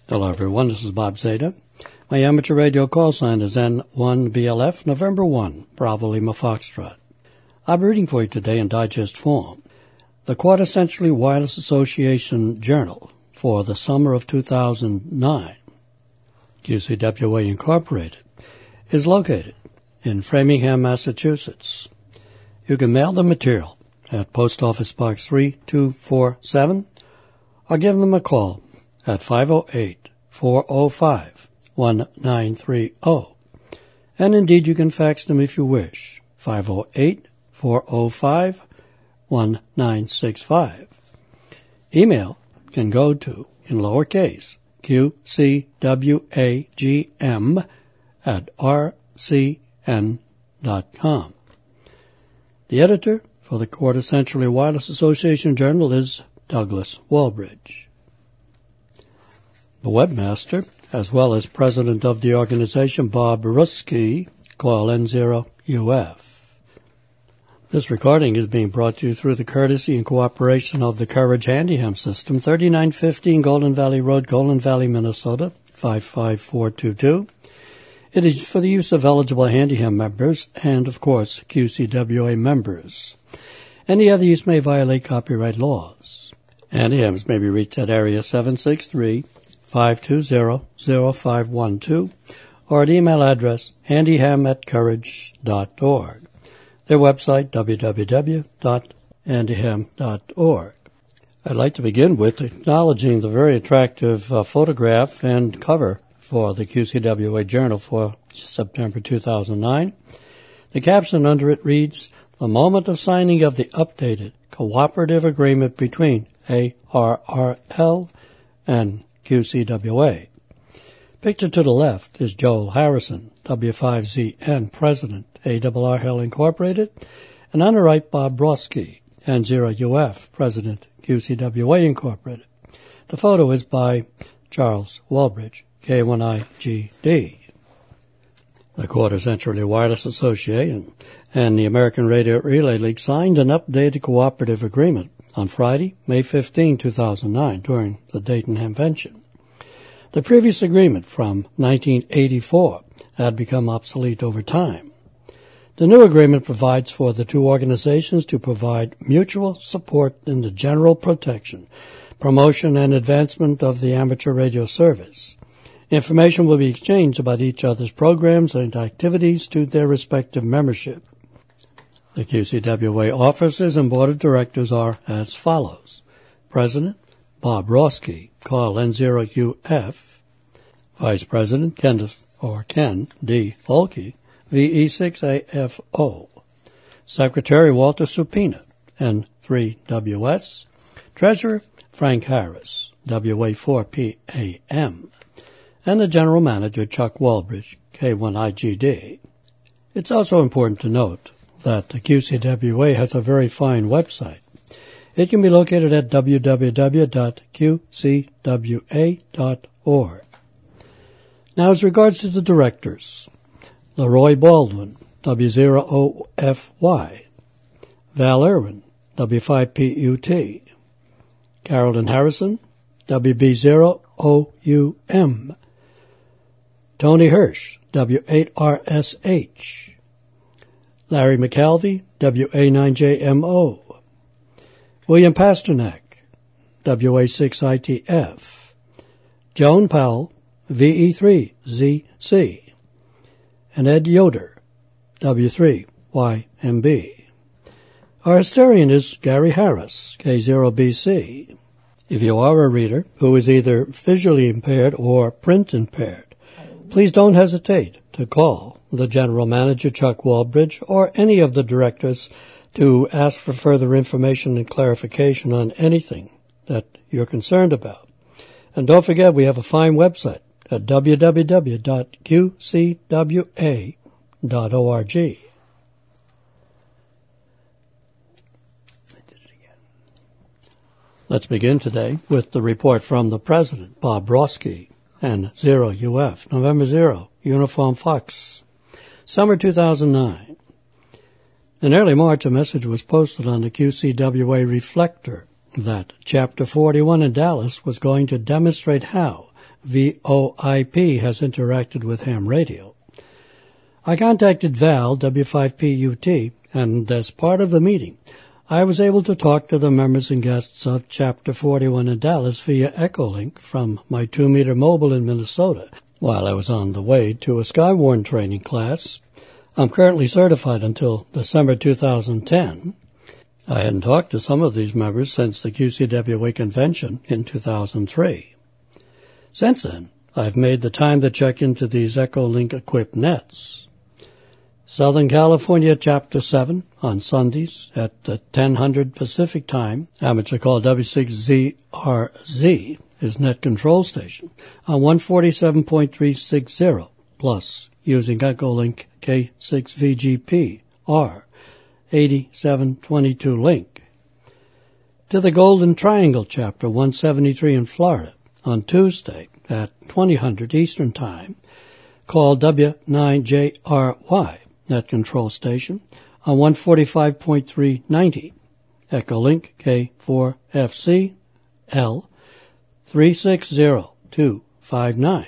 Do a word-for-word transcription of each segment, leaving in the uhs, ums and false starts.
Hello, everyone. This is Bob Zeta. My amateur radio call sign is N one B L F, November first, Bravo Lima Foxtrot. I'll be reading for you today in digest form the Quarter Century Wireless Association Journal for the summer of two thousand nine. Q C W A Incorporated is located in Framingham, Massachusetts. You can mail the material at Post Office Box three two four seven or give them a call at five oh eight, four oh five, one nine three oh. And indeed, you can fax them if you wish, five oh eight, four oh five, one nine six five. Email can go to, in lowercase, Q C W A G M at R C N dot com. The editor for the Quarter Century Wireless Association Journal is Douglas Walbridge. The webmaster, as well as president of the organization, Bob Ruski, call N zero U F. This recording is being brought to you through the courtesy and cooperation of the Courage Handyham System, thirty-nine fifteen Golden Valley Road, Golden Valley, Minnesota, five five four two two. It is for the use of eligible Handyham members and, of course, Q C W A members. Any other use may violate copyright laws. Handyhams may be reached at area seven six three, five two zero, zero five one two or at email address handyham at courage dot org. Their website, w w w dot handyham dot org. I'd like to begin with acknowledging the very attractive uh, photograph and cover for the Q C W A Journal for September two thousand nine. The caption under it reads, "The moment of signing of the updated cooperative agreement between A R R L and Q C W A." Pictured to the left is Joel Harrison, W five Z N President, A R R L Incorporated, and on the right, Bob Brodsky, N zero U F President, Q C W A Incorporated. The photo is by Charles Walbridge, K one I G D. The Quarter Century Wireless Association and the American Radio Relay League signed an updated cooperative agreement on Friday, May fifteenth, two thousand nine, during the Dayton Convention. The previous agreement from nineteen eighty-four had become obsolete over time. The new agreement provides for the two organizations to provide mutual support in the general protection, promotion, and advancement of the amateur radio service. Information will be exchanged about each other's programs and activities to their respective membership. The Q C W A officers and board of directors are as follows. President, Bob Roski, call N zero U F. Vice President, Kenneth or Ken D. Olkey, V E six A F O. Secretary, Walter Supina, N three W S. Treasurer, Frank Harris, W A four P A M. And the General Manager, Chuck Walbridge, K one I G D. It's also important to note that the Q C W A has a very fine website. It can be located at w w w dot q c w a dot org. Now, as regards to the directors, Leroy Baldwin, W zero O F Y, Val Irwin, W five P U T, Carolyn Harrison, W B zero O U M, Tony Hirsch, W eight R S H, Larry McKelvey, W A nine J M O, William Pasternak, W A six I T F, Joan Powell, V E three Z C, and Ed Yoder, W three Y M B. Our historian is Gary Harris, K zero B C. If you are a reader who is either visually impaired or print impaired, please don't hesitate to call the General Manager, Chuck Walbridge, or any of the directors to ask for further information and clarification on anything that you're concerned about. And don't forget, we have a fine website at w w w dot q c w a dot org. Let's begin today with the report from the President, Bob Brodsky, and zero U F, November zero, Uniform Fox, summer two thousand nine. In early March, a message was posted on the Q C W A Reflector that Chapter forty-one in Dallas was going to demonstrate how V O I P has interacted with ham radio. I contacted Val, W five P U T, and as part of the meeting, I was able to talk to the members and guests of Chapter forty-one in Dallas via Echolink from my two-meter mobile in Minnesota while I was on the way to a Skywarn training class. I'm currently certified until December two thousand ten. I hadn't talked to some of these members since the Q C W A convention in two thousand three. Since then, I've made the time to check into these Echolink-equipped nets. Southern California Chapter seven on Sundays at ten hundred Pacific Time, amateur call W six Z R Z, is net control station on one forty-seven point three six zero, plus using Echolink K six V G P R eighty-seven twenty-two link. To the Golden Triangle Chapter one seventy-three in Florida on Tuesday at twenty hundred Eastern Time, call W nine J R Y, net control station on one forty-five point three ninety, Echolink K four F C L three six zero two five nine.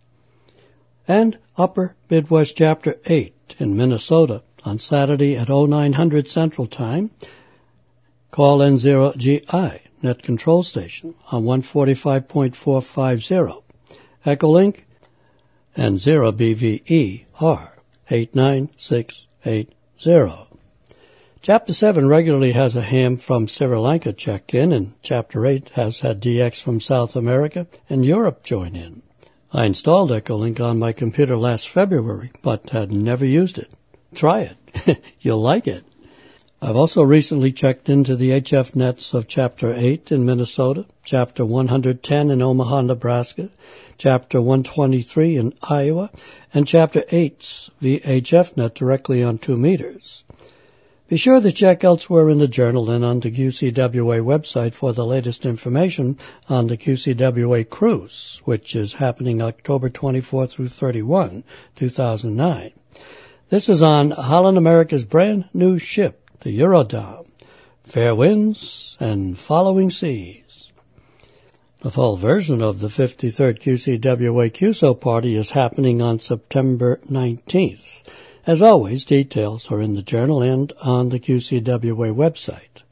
And Upper Midwest Chapter eight in Minnesota on Saturday at oh nine hundred Central Time, call N zero G I, net control station on one forty-five point four five zero, Echolink N zero B V E R eight nine six eight zero. Chapter seven regularly has a ham from Sri Lanka check-in, and Chapter eight has had D X from South America and Europe join in. I installed Echolink on my computer last February, but had never used it. Try it. You'll like it. I've also recently checked into the H F nets of Chapter eight in Minnesota, Chapter one hundred ten in Omaha, Nebraska, Chapter one twenty-three in Iowa, and Chapter eight's V H F net directly on two meters. Be sure to check elsewhere in the journal and on the Q C W A website for the latest information on the Q C W A Cruise, which is happening October twenty-fourth through thirty-first, two thousand nine. This is on Holland America's brand new ship, the Eurodam. Fair winds and following seas. The full version of the fifty-third Q C W A Q S O party is happening on September nineteenth. As always, details are in the journal and on the Q C W A website.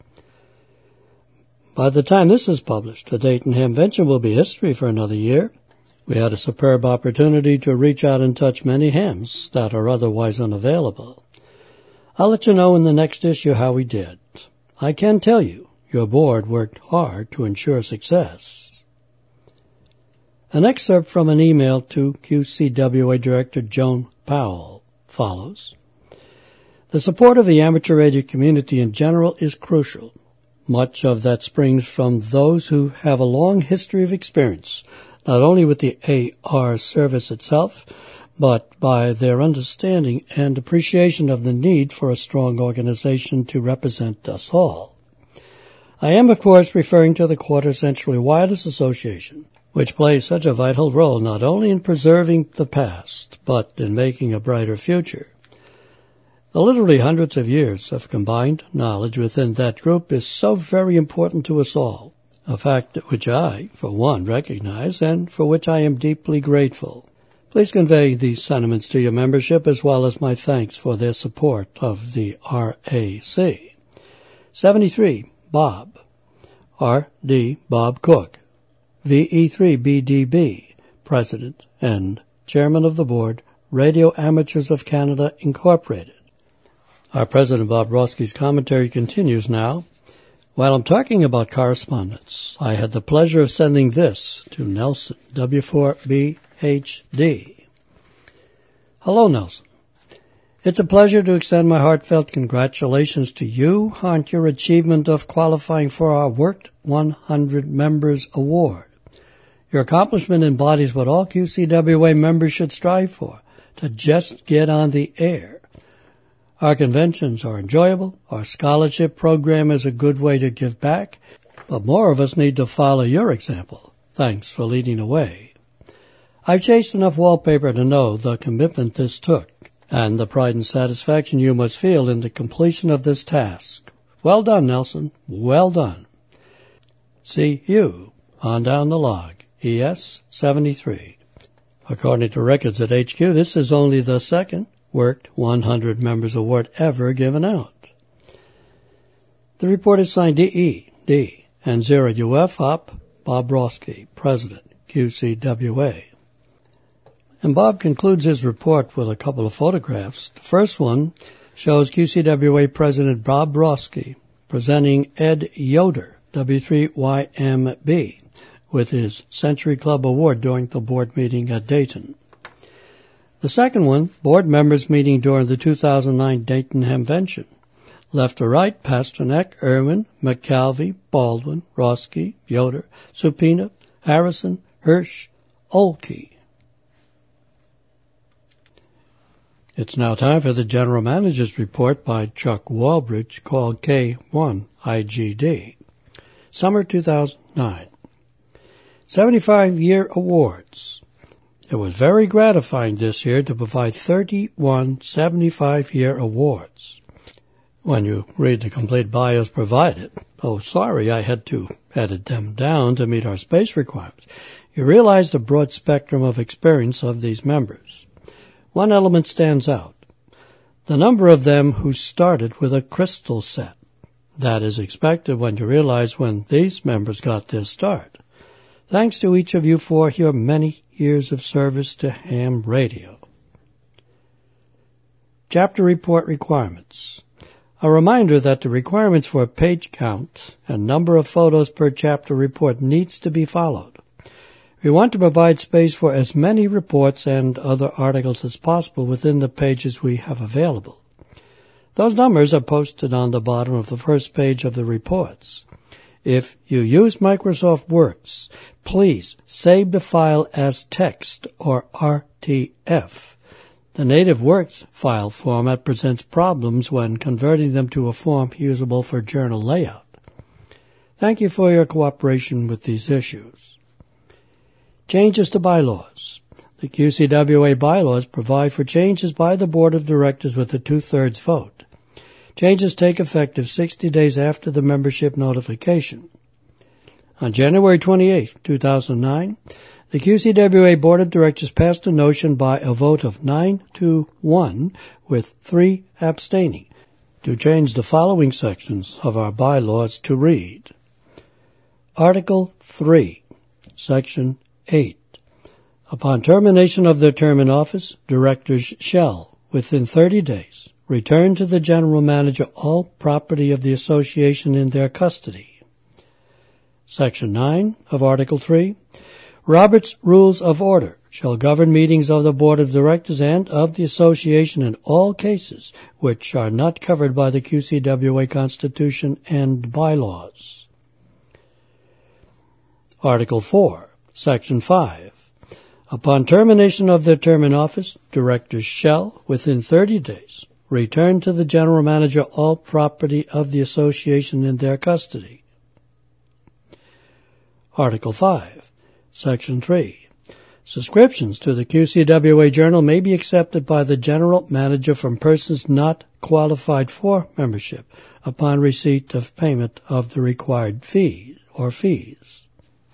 By the time this is published, the Dayton Hamvention will be history for another year. We had a superb opportunity to reach out and touch many hams that are otherwise unavailable. I'll let you know in the next issue how we did. I can tell you, your board worked hard to ensure success. An excerpt from an email to Q C W A Director Joan Powell follows. The support of the amateur radio community in general is crucial. Much of that springs from those who have a long history of experience, not only with the A R service itself, but by their understanding and appreciation of the need for a strong organization to represent us all. I am, of course, referring to the Quarter Century Wireless Association, which plays such a vital role not only in preserving the past, but in making a brighter future. The literally hundreds of years of combined knowledge within that group is so very important to us all, a fact which I, for one, recognize and for which I am deeply grateful. Please convey these sentiments to your membership as well as my thanks for their support of the R A C. seventy-three, Bob. R D. Bob Cook. V E three B D B, President and Chairman of the Board, Radio Amateurs of Canada, Incorporated. Our President Bob Roski's commentary continues now. While I'm talking about correspondence, I had the pleasure of sending this to Nelson, W four B H D. Hello, Nelson. It's a pleasure to extend my heartfelt congratulations to you on your achievement of qualifying for our Worked one hundred Members Award. Your accomplishment embodies what all Q C W A members should strive for, to just get on the air. Our conventions are enjoyable, our scholarship program is a good way to give back, but more of us need to follow your example. Thanks for leading the way. I've chased enough wallpaper to know the commitment this took, and the pride and satisfaction you must feel in the completion of this task. Well done, Nelson. Well done. See you on down the log E S seventy-three. According to records at H Q, this is only the second Worked one hundred Members Award ever given out. The report is signed D E D and zero U F Op Bob Brodsky, President, Q C W A. And Bob concludes his report with a couple of photographs. The first one shows Q C W A President Bob Brodsky presenting Ed Yoder, W three Y M B, with his Century Club Award during the board meeting at Dayton. The second one, board members meeting during the two thousand nine Dayton Hamvention. Left to right, Pasternak, Irwin, McCalvey, Baldwin, Roski, Yoder, Supina, Harrison, Hirsch, Olkey. It's now time for the General Manager's Report by Chuck Walbridge, called K one I G D. Summer two thousand nine. seventy-five year Awards. It was very gratifying this year to provide thirty-one seventy-five year awards. When you read the complete bios provided, oh sorry, I had to edit them down to meet our space requirements, you realize the broad spectrum of experience of these members. One element stands out. The number of them who started with a crystal set. That is expected when you realize when these members got their start. Thanks to each of you for your many years of service to ham radio. Chapter Report Requirements. A reminder that the requirements for page count and number of photos per chapter report needs to be followed. We want to provide space for as many reports and other articles as possible within the pages we have available. Those numbers are posted on the bottom of the first page of the reports. If you use Microsoft Works, please save the file as text or R T F. The native Works file format presents problems when converting them to a form usable for journal layout. Thank you for your cooperation with these issues. Changes to bylaws. The Q C W A bylaws provide for changes by the Board of Directors with a two-thirds vote. Changes take effect sixty days after the membership notification. On January twenty-eighth, two thousand nine, the Q C W A Board of Directors passed a motion by a vote of nine to one, with three abstaining, to change the following sections of our bylaws to read. Article three, Section eight. Upon termination of their term in office, directors shall, within thirty days, return to the General Manager all property of the association in their custody. Section nine of Article three. Robert's Rules of Order shall govern meetings of the Board of Directors and of the Association in all cases which are not covered by the Q C W A Constitution and bylaws. Article four, Section five. Upon termination of their term in office, directors shall, within thirty days, return to the General Manager all property of the Association in their custody. Article five, Section three. Subscriptions to the Q C W A Journal may be accepted by the General Manager from persons not qualified for membership upon receipt of payment of the required fee or fees.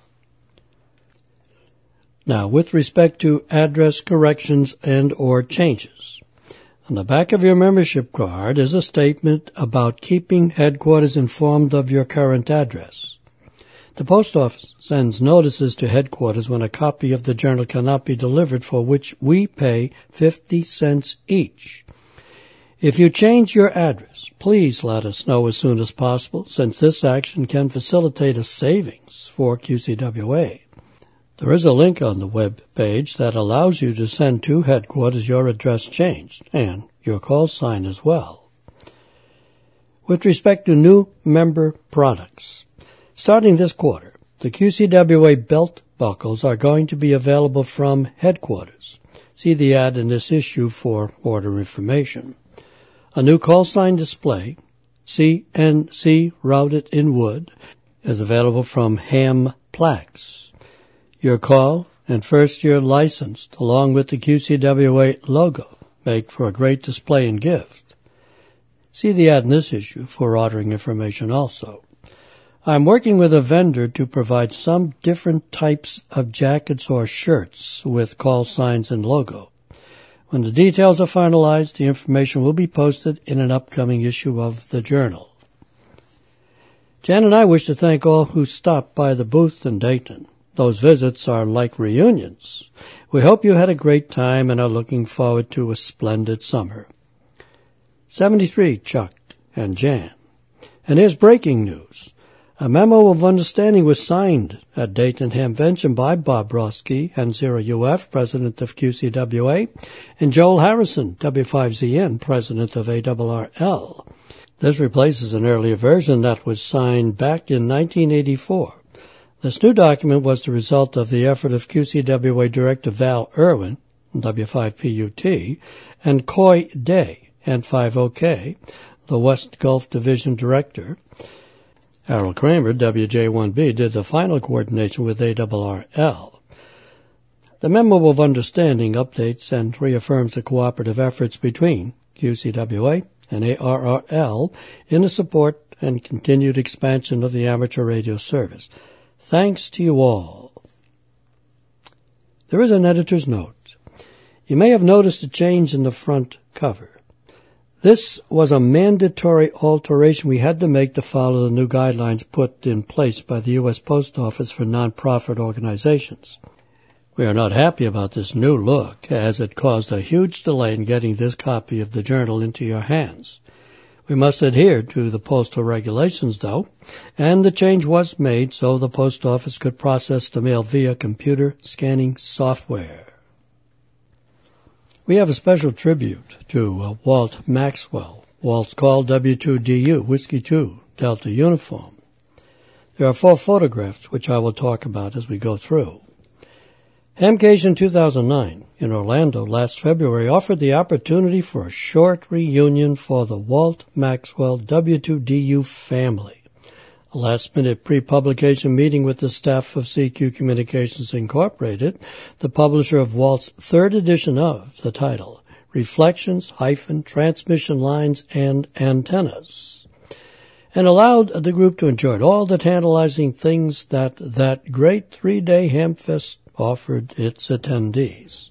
Now, with respect to address corrections and or changes, on the back of your membership card is a statement about keeping headquarters informed of your current address. The post office sends notices to headquarters when a copy of the journal cannot be delivered, for which we pay fifty cents each. If you change your address, please let us know as soon as possible, since this action can facilitate a savings for Q C W A. There is a link on the web page that allows you to send to headquarters your address changed and your call sign as well. With respect to new member products, starting this quarter, the Q C W A belt buckles are going to be available from headquarters. See the ad in this issue for order information. A new call sign display, C N C routed in wood, is available from Ham Plaques. Your call and first year licensed, along with the Q C W A logo, make for a great display and gift. See the ad in this issue for ordering information also. I'm working with a vendor to provide some different types of jackets or shirts with call signs and logo. When the details are finalized, the information will be posted in an upcoming issue of the Journal. Jan and I wish to thank all who stopped by the booth in Dayton. Those visits are like reunions. We hope you had a great time and are looking forward to a splendid summer. seventy-three, Chuck and Jan. And here's breaking news. A memo of understanding was signed at Dayton Hamvention by Bob Roski, N zero U F, president of Q C W A, and Joel Harrison, W five Z N, president of A R R L. This replaces an earlier version that was signed back in nineteen eighty-four. This new document was the result of the effort of Q C W A Director Val Irwin, W five P U T, and Coy Day, N five O K, the West Gulf Division Director. Harold Kramer, W J one B, did the final coordination with A R R L. The Memo of Understanding updates and reaffirms the cooperative efforts between Q C W A and A R R L in the support and continued expansion of the amateur radio service. Thanks to you all. There is an editor's note. You may have noticed a change in the front cover. This was a mandatory alteration we had to make to follow the new guidelines put in place by the U S Post Office for nonprofit organizations. We are not happy about this new look, as it caused a huge delay in getting this copy of the Journal into your hands. We must adhere to the postal regulations, though, and the change was made so the Post Office could process the mail via computer scanning software. We have a special tribute to uh, Walt Maxwell. Walt's call W two D U, Whiskey two, Delta Uniform. There are four photographs which I will talk about as we go through. Hamcation two thousand nine in Orlando last February offered the opportunity for a short reunion for the Walt Maxwell W two D U family. A last-minute pre-publication meeting with the staff of C Q Communications Incorporated, the publisher of Walt's third edition of the title, Reflections, hyphen, Transmission Lines and Antennas, and allowed the group to enjoy all the tantalizing things that that great three-day Hamfest offered its attendees.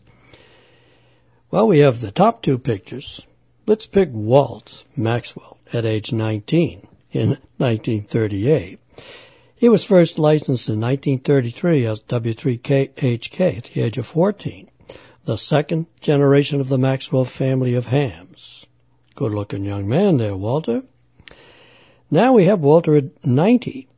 Well, we have the top two pictures. Let's pick Walt Maxwell at age nineteen. In nineteen thirty-eight. He was first licensed in nineteen thirty-three as W three K H K at the age of fourteen, the second generation of the Maxwell family of hams. Good-looking young man there, Walter. Now we have Walter at ninety.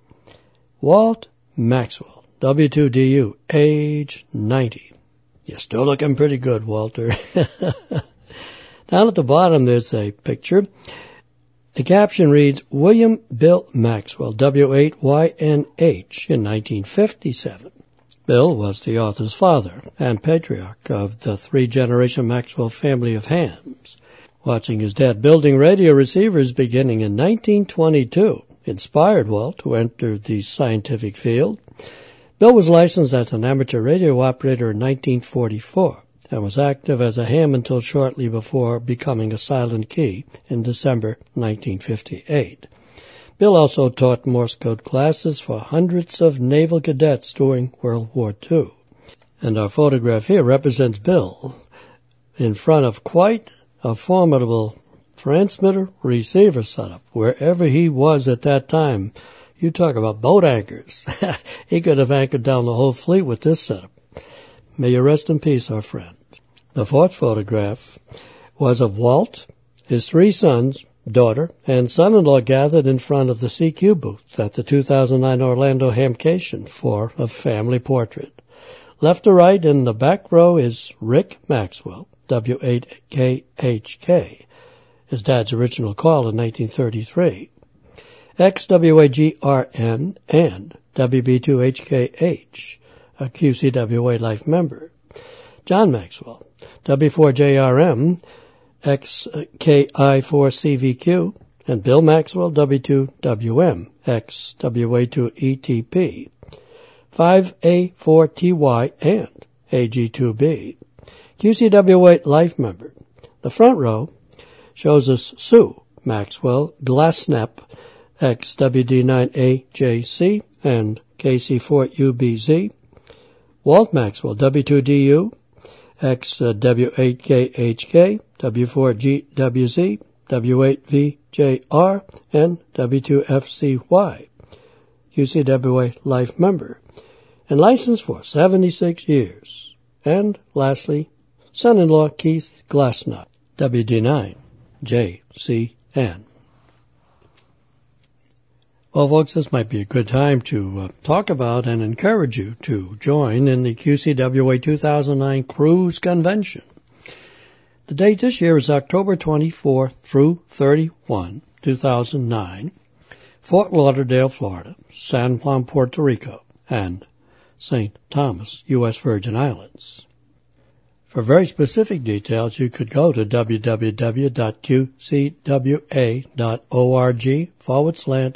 Walt Maxwell, W two D U, age ninety. You're still looking pretty good, Walter. Down at the bottom there's a picture. The caption reads, William Bill Maxwell, W eight Y N H, in nineteen fifty-seven. Bill was the author's father and patriarch of the three-generation Maxwell family of hams. Watching his dad building radio receivers beginning in nineteen twenty-two inspired Walt to enter the scientific field. Bill was licensed as an amateur radio operator in nineteen forty-four. And was active as a ham until shortly before becoming a silent key in December nineteen fifty-eight. Bill also taught Morse code classes for hundreds of naval cadets during World War Two. And our photograph here represents Bill in front of quite a formidable transmitter-receiver setup, wherever he was at that time. You talk about boat anchors. He could have anchored down the whole fleet with this setup. May you rest in peace, our friend. The fourth photograph was of Walt, his three sons, daughter, and son-in-law gathered in front of the C Q booth at the two thousand nine Orlando Hamcation for a family portrait. Left to right in the back row is Rick Maxwell, W eight K H K, his dad's original call in nineteen thirty-three. X W A G R N and W B two H K H, a Q C W A life member. John Maxwell, W four J R M, X K I four C V Q, and Bill Maxwell, W two W M, X W A two E T P, five A four T Y, and A G two B. Q C W A life member. The front row shows us Sue Maxwell Glassnap, X W D nine A J C and K C four U B Z. Walt Maxwell W two D U, X W eight K H K, W four G W Z, W eight V J R, and W two F C Y. Q C W A Life Member, and licensed for seventy-six years. And lastly, son-in-law Keith Glassnut, W D nine J C N. Well, folks, this might be a good time to uh, talk about and encourage you to join in the Q C W A two thousand nine Cruise Convention. The date this year is October twenty-fourth through thirty-first, two thousand nine, Fort Lauderdale, Florida, San Juan, Puerto Rico, and Saint Thomas, U S Virgin Islands. For very specific details, you could go to www.qcwa.org forward slash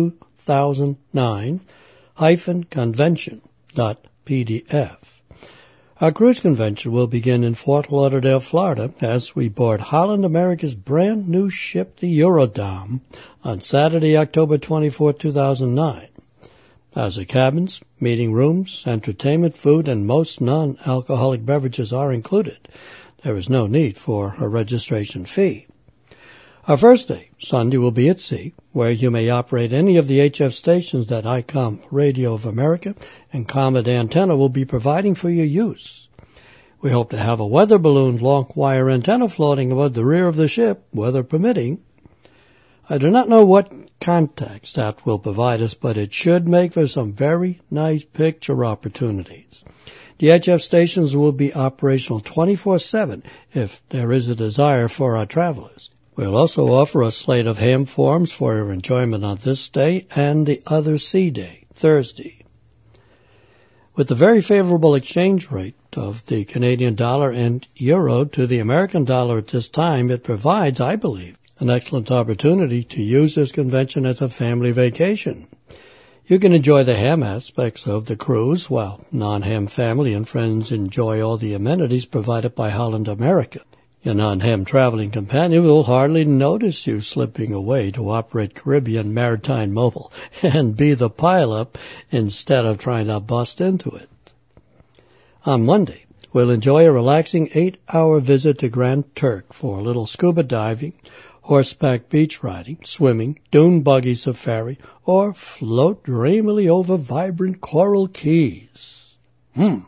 2009 hyphen convention dot P D F. Our cruise convention will begin in Fort Lauderdale, Florida, as we board Holland America's brand new ship, the Eurodam, on Saturday, October twenty-fourth, two thousand nine. As the cabins, meeting rooms, entertainment, food, and most non-alcoholic beverages are included, there is no need for a registration fee. Our first day, Sunday, will be at sea, where you may operate any of the H F stations that ICOM Radio of America and Comet Antenna will be providing for your use. We hope to have a weather balloon long wire antenna floating above the rear of the ship, weather permitting. I do not know what context that will provide us, but it should make for some very nice picture opportunities. The H F stations will be operational twenty-four seven if there is a desire for our travelers. We'll also offer a slate of ham forms for your enjoyment on this day and the other sea day, Thursday. With the very favorable exchange rate of the Canadian dollar and euro to the American dollar at this time, it provides, I believe, an excellent opportunity to use this convention as a family vacation. You can enjoy the ham aspects of the cruise, while non-ham family and friends enjoy all the amenities provided by Holland America. Your non-ham traveling companion will hardly notice you slipping away to operate Caribbean Maritime Mobile and be the pileup instead of trying to bust into it. On Monday, we'll enjoy a relaxing eight-hour visit to Grand Turk for a little scuba diving, horseback beach riding, swimming, dune buggy safari, or float dreamily over vibrant coral keys. Hmm.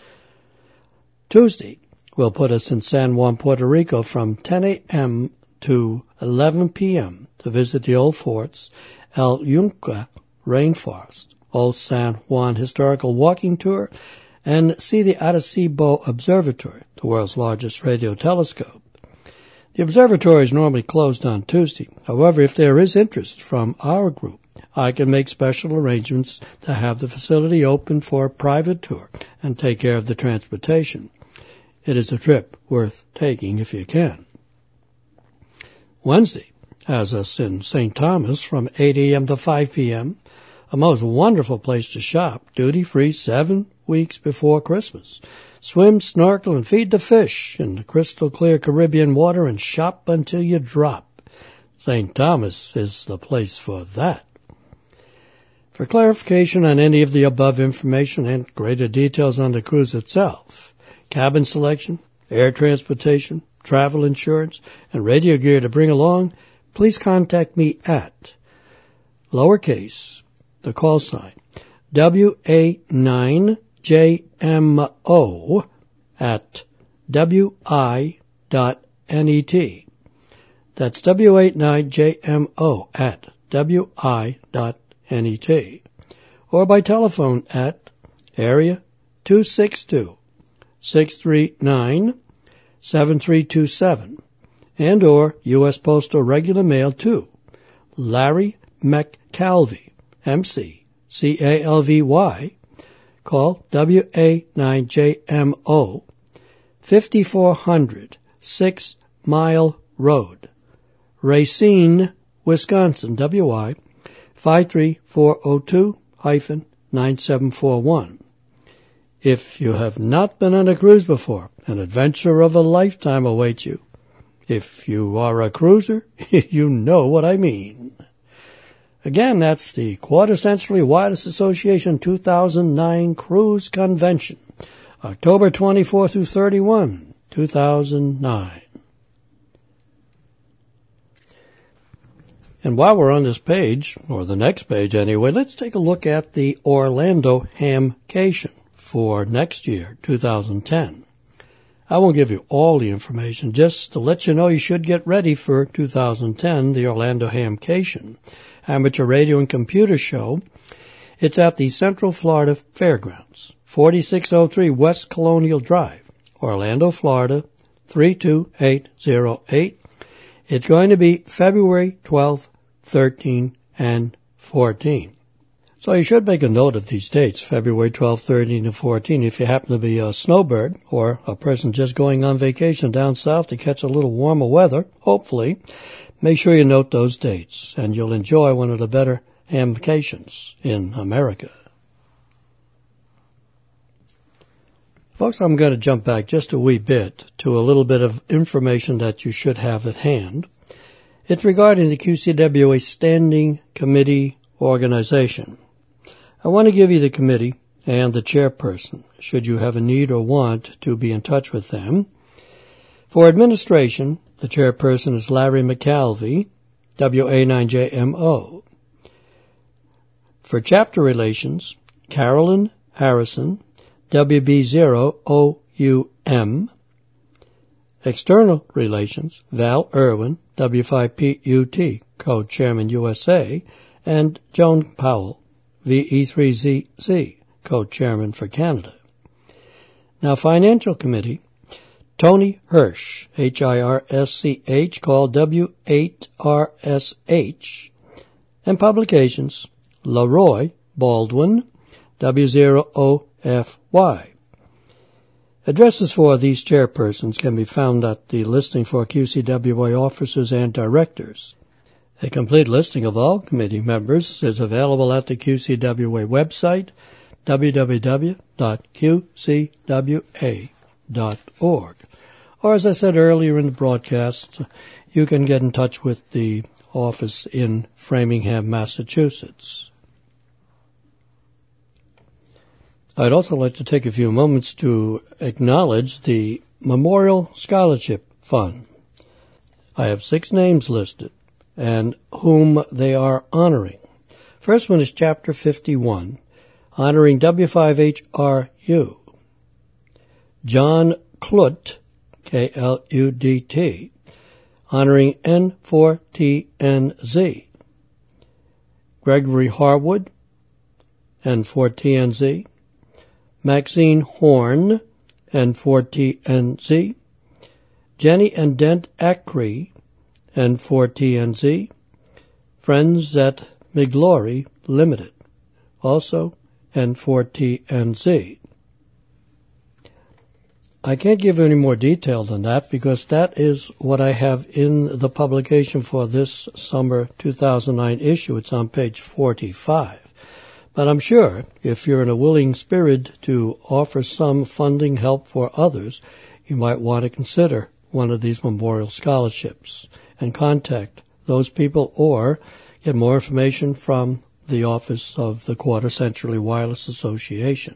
Tuesday, will put us in San Juan, Puerto Rico from ten a.m. to eleven p.m. to visit the old forts, El Yunque Rainforest, Old San Juan Historical Walking Tour, and see the Arecibo Observatory, the world's largest radio telescope. The observatory is normally closed on Tuesday. However, if there is interest from our group, I can make special arrangements to have the facility open for a private tour and take care of the transportation. It is a trip worth taking if you can. Wednesday has us in Saint Thomas from eight a.m. to five p.m., a most wonderful place to shop, duty-free seven weeks before Christmas. Swim, snorkel, and feed the fish in the crystal-clear Caribbean water and shop until you drop. Saint Thomas is the place for that. For clarification on any of the above information and greater details on the cruise itself, cabin selection, air transportation, travel insurance, and radio gear to bring along, please contact me at lowercase, the call sign, W A nine J M O at W I dot net. That's W A nine J M O at W I dot net. Or by telephone at area two six two, six three nine, seven three two seven, and or U S Postal Regular Mail to Larry McCalvy, M C, C A L V Y, call W A nine J M O, fifty-four hundred Six Mile Road, Racine, Wisconsin, W I five three four zero two, nine seven four one. If you have not been on a cruise before, an adventure of a lifetime awaits you. If you are a cruiser, you know what I mean. Again, that's the Quarter Century Wireless Association two thousand nine Cruise Convention, October twenty-fourth through thirty-first, two thousand nine. And while we're on this page, or the next page anyway, let's take a look at the Orlando Hamcation for next year, two thousand ten. I won't give you all the information, just to let you know you should get ready for two thousand ten, the Orlando Hamcation, amateur radio and computer show. It's at the Central Florida Fairgrounds, forty-six oh three West Colonial Drive, Orlando, Florida, three two eight zero eight. It's going to be February twelfth, thirteenth, and fourteenth. So you should make a note of these dates, February twelfth, thirteenth, and fourteenth. If you happen to be a snowbird or a person just going on vacation down south to catch a little warmer weather, hopefully, make sure you note those dates, and you'll enjoy one of the better ham vacations in America. Folks, I'm going to jump back just a wee bit to a little bit of information that you should have at hand. It's regarding the Q C W A Standing Committee organization. I want to give you the committee and the chairperson, should you have a need or want to be in touch with them. For administration, the chairperson is Larry McCalvey, W A nine J M O. For chapter relations, Carolyn Harrison, W B zero O U M. External relations, Val Irwin, W five P U T, co-chairman U S A, and Joan Powell, V E three Z C, co-chairman for Canada. Now, Financial Committee, Tony Hirsch, H I R S C H, called W eight R S H, and Publications, Leroy Baldwin, W zero O F Y. Addresses for these chairpersons can be found at the listing for Q C W A officers and directors. A complete listing of all committee members is available at the Q C W A website, w w w dot q c w a dot org. Or, as I said earlier in the broadcast, you can get in touch with the office in Framingham, Massachusetts. I'd also like to take a few moments to acknowledge the Memorial Scholarship Fund. I have six names listed, and whom they are honoring. First one is Chapter fifty-one, honoring W five H R U. John Kludt, K L U D T, honoring N four T N Z. Gregory Harwood, N four T N Z. Maxine Horn, N four T N Z. Jenny and Dent Acree, N four T N Z. Friends at McGlory Limited, also N four T N Z. I can't give any more detail than that because that is what I have in the publication for this summer two thousand nine issue. It's on page forty-five. But I'm sure if you're in a willing spirit to offer some funding help for others, you might want to consider one of these memorial scholarships and contact those people or get more information from the office of the Quarter Century Wireless Association.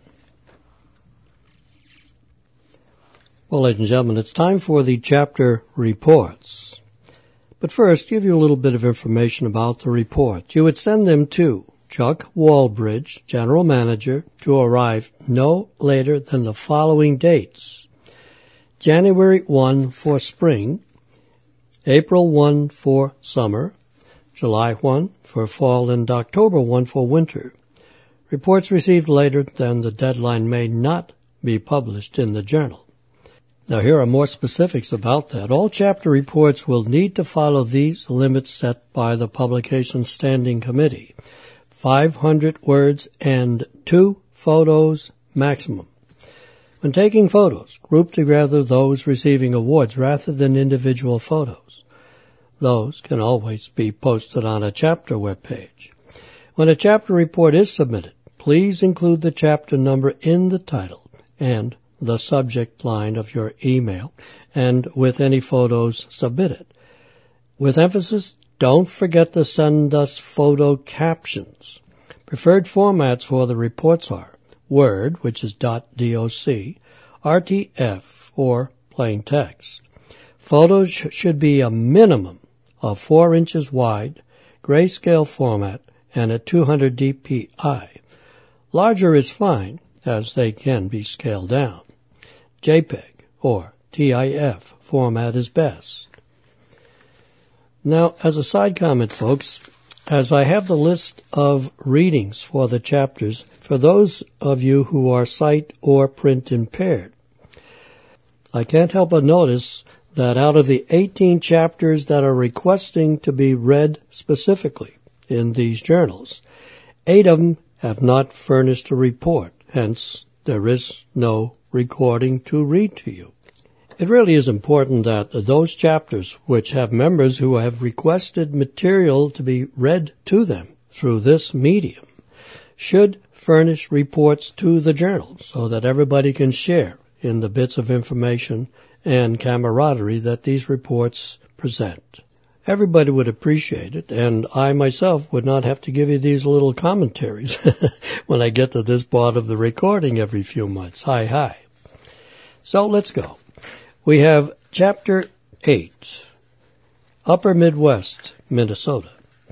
Well, ladies and gentlemen, it's time for the chapter reports. But first, give you a little bit of information about the report. You would send them to Chuck Walbridge, General Manager, to arrive no later than the following dates. January first for spring, April first for summer, July first for fall, and October first for winter. Reports received later than the deadline may not be published in the journal. Now, here are more specifics about that. All chapter reports will need to follow these limits set by the Publication Standing Committee. five hundred words and two photos maximum. When taking photos, group together those receiving awards rather than individual photos. Those can always be posted on a chapter webpage. When a chapter report is submitted, please include the chapter number in the title and the subject line of your email, and with any photos submitted. With emphasis, Don't forget to send us photo captions. Preferred formats for the reports are Word, which is .doc, R T F, or plain text. Photos sh- should be a minimum of four inches wide, grayscale format, and at two hundred D P I. Larger is fine, as they can be scaled down. JPEG or TIFF format is best. Now, as a side comment, folks, as I have the list of readings for the chapters for those of you who are sight or print impaired, I can't help but notice that out of the eighteen chapters that are requesting to be read specifically in these journals, eight of them have not furnished a report. Hence, there is no recording to read to you. It really is important that those chapters which have members who have requested material to be read to them through this medium should furnish reports to the journal so that everybody can share in the bits of information and camaraderie that these reports present. Everybody would appreciate it, and I myself would not have to give you these little commentaries when I get to this part of the recording every few months. Hi, hi. So let's go. We have Chapter eight, Upper Midwest, Minnesota.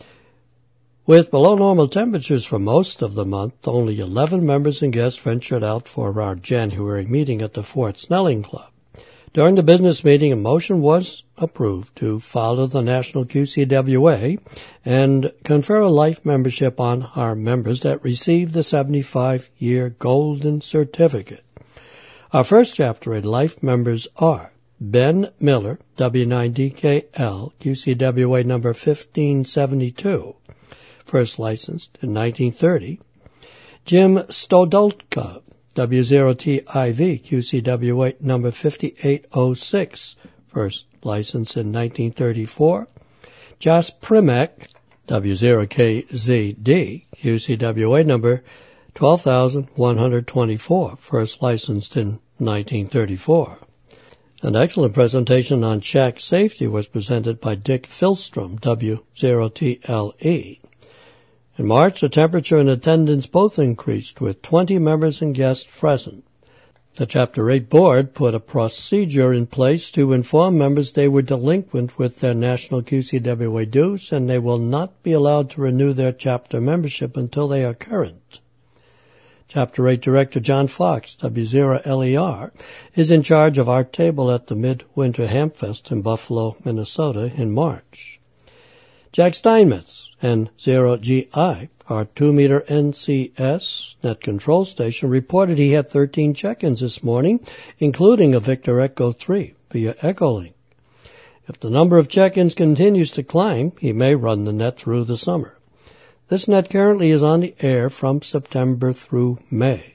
With below normal temperatures for most of the month, only eleven members and guests ventured out for our January meeting at the Fort Snelling Club. During the business meeting, a motion was approved to follow the National Q C W A and confer a life membership on our members that received the seventy-five year Golden Certificate. Our first Chapter eight life members are Ben Miller, W nine D K L, Q C W A number fifteen seventy-two, first licensed in nineteen thirty. Jim Stodolka, W zero T I V, Q C W A number fifty-eight oh six, first licensed in nineteen thirty-four. Josh Primack, W zero K Z D, Q C W A number twelve thousand one hundred twenty-four, first licensed in nineteen thirty-four. An excellent presentation on shack safety was presented by Dick Filstrom, W zero T L E. In March, the temperature and attendance both increased, with twenty members and guests present. The Chapter eight board put a procedure in place to inform members they were delinquent with their National Q C W A dues, and they will not be allowed to renew their chapter membership until they are current. Chapter eight Director John Fox, W zero L E R, is in charge of our table at the Midwinter Hamfest in Buffalo, Minnesota in March. Jack Steinmetz, N zero G I, our two meter N C S net control station, reported he had thirteen check-ins this morning, including a Victor Echo three via Echolink. If the number of check-ins continues to climb, he may run the net through the summer. This net currently is on the air from September through May.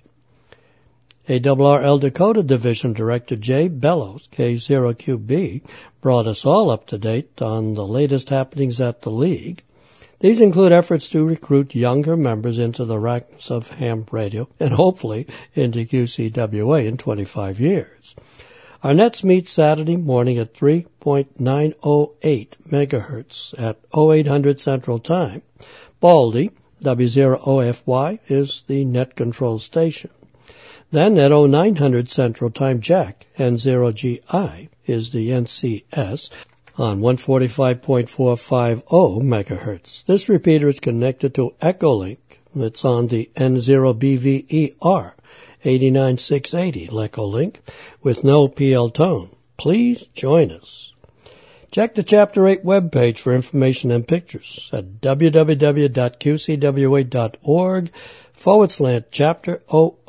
A R R L Dakota Division Director Jay Bellows, K zero Q B, brought us all up to date on the latest happenings at the League. These include efforts to recruit younger members into the ranks of ham radio and hopefully into Q C W A in twenty-five years. Our nets meet Saturday morning at three point nine oh eight megahertz at oh eight hundred Central Time. Baldy, W zero O F Y, is the net control station. Then at oh nine hundred Central Time, Jack, N zero G I, is the N C S on one forty-five point four five oh megahertz. This repeater is connected to Echolink. It's on the N zero B V E R eighty-nine six eighty Echolink with no P L tone. Please join us. Check the Chapter eight webpage for information and pictures at www.qcwa.org forward slash chapter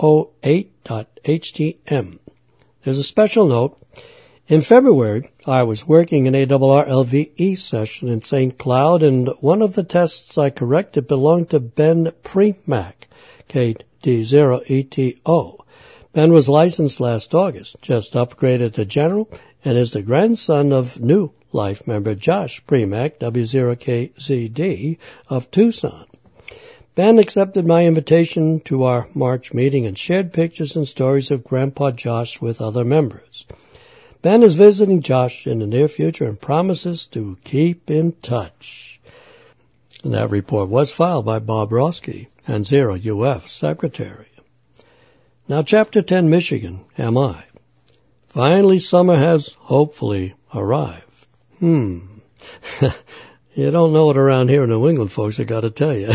008.htm. There's a special note. In February, I was working an A R R L V E session in Saint Cloud, and one of the tests I corrected belonged to Ben Primack, K D zero E T O. Ben was licensed last August, just upgraded to general, and is the grandson of new life member Josh Primack, W zero K Z D, of Tucson. Ben accepted my invitation to our March meeting and shared pictures and stories of Grandpa Josh with other members. Ben is visiting Josh in the near future and promises to keep in touch. And that report was filed by Bob Roski and Zero U F Secretary. Now, Chapter ten, Michigan, M I. Finally, summer has hopefully arrived. Hmm. You don't know it around here in New England, folks, I gotta tell you.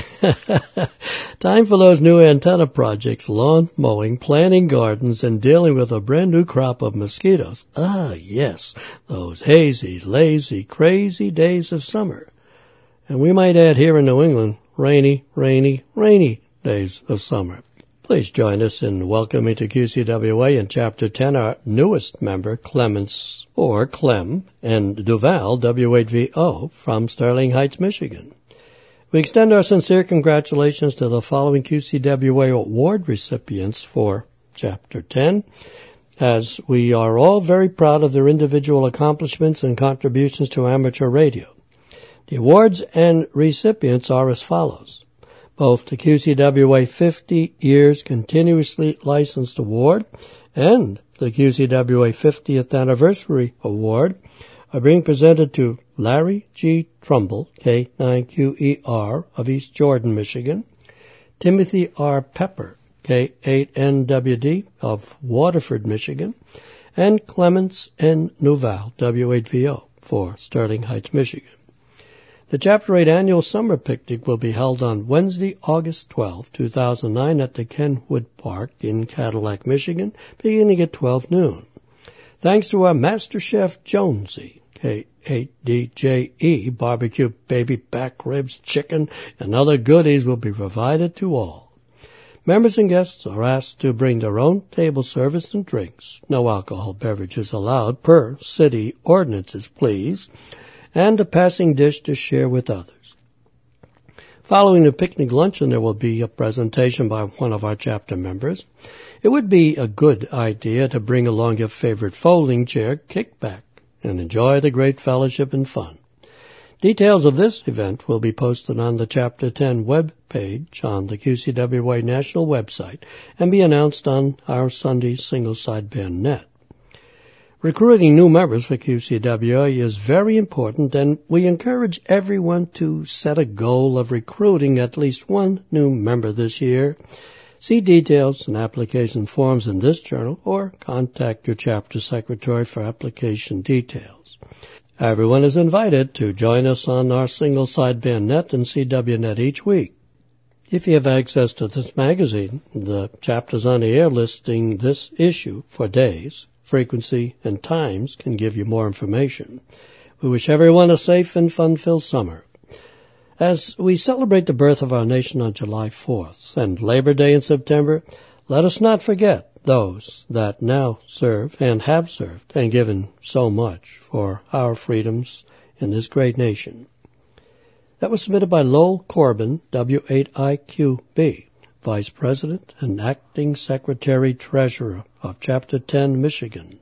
Time for those new antenna projects, lawn mowing, planting gardens, and dealing with a brand new crop of mosquitoes. Ah, yes, those hazy, lazy, crazy days of summer. And we might add here in New England, rainy, rainy, rainy days of summer. Please join us in welcoming to Q C W A in Chapter ten our newest member, Clements, or Clem, and Duval, W eight V O, from Sterling Heights, Michigan. We extend our sincere congratulations to the following Q C W A award recipients for Chapter ten, as we are all very proud of their individual accomplishments and contributions to amateur radio. The awards and recipients are as follows. Both the Q C W A fifty Years Continuously Licensed Award and the Q C W A fiftieth Anniversary Award are being presented to Larry G. Trumbull, K nine Q E R, of East Jordan, Michigan, Timothy R. Pepper, K eight N W D, of Waterford, Michigan, and Clements N. Nuval, W eight V O, for Sterling Heights, Michigan. The Chapter eight Annual Summer Picnic will be held on Wednesday, August twelfth, two thousand nine at the Kenwood Park in Cadillac, Michigan, beginning at twelve noon. Thanks to our Master Chef Jonesy, K eight D J E, barbecue baby back ribs, chicken, and other goodies will be provided to all. Members and guests are asked to bring their own table service and drinks. No alcohol beverages allowed per city ordinances, please, and a passing dish to share with others. Following the picnic luncheon, there will be a presentation by one of our chapter members. It would be a good idea to bring along your favorite folding chair, kick back, and enjoy the great fellowship and fun. Details of this event will be posted on the Chapter ten web page on the Q C W A National website and be announced on our Sunday single sideband net. Recruiting new members for Q C W A is very important, and we encourage everyone to set a goal of recruiting at least one new member this year. See details and application forms in this journal or contact your chapter secretary for application details. Everyone is invited to join us on our single sideband net and C W net each week. If you have access to this magazine, the chapters on the air listing this issue for days, frequency, and times can give you more information. We wish everyone a safe and fun-filled summer. As we celebrate the birth of our nation on July fourth and Labor Day in September, let us not forget those that now serve and have served and given so much for our freedoms in this great nation. That was submitted by Lowell Corbin, W eight I Q B, Vice President and Acting Secretary Treasurer of Chapter ten, Michigan.